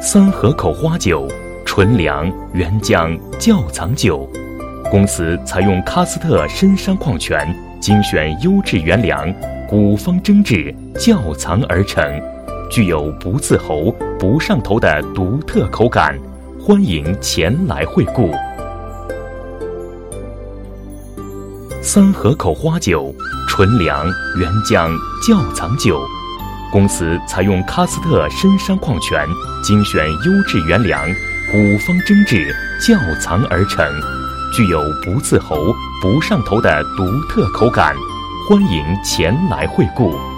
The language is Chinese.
三河口花酒，纯粮、原浆、窖藏酒。公司采用喀斯特深山矿泉精选优质原粮，古方蒸制，窖藏而成，具有不刺喉、不上头的独特口感。欢迎前来惠顾。三河口花酒，纯粮、原浆、窖藏酒。公司采用喀斯特深山矿泉精选优质原粮，古方蒸制，窖藏而成，具有不刺喉、不上头的独特口感。欢迎前来惠顾。